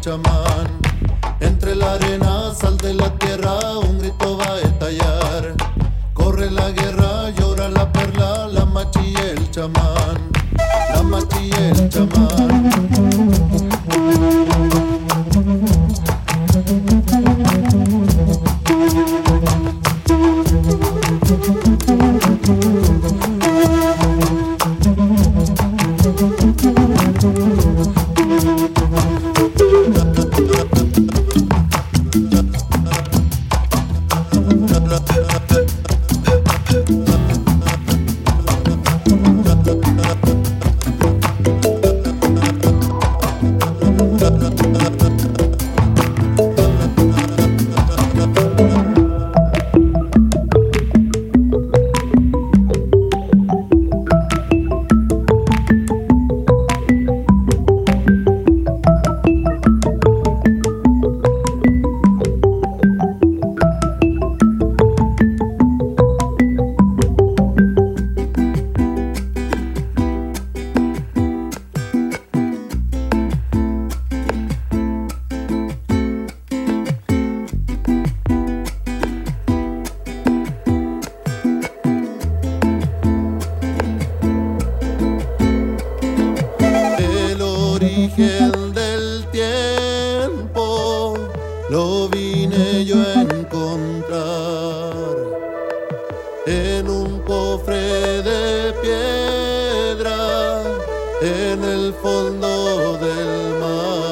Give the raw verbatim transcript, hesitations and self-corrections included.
chamán. Entre la arena, sal de la tierra, un grito va a estallar. Corre la guerra, llora la perla, la machi y el chamán. La machi y el chamán. Origen del tiempo lo vine yo a encontrar en un cofre de piedra en el fondo del mar.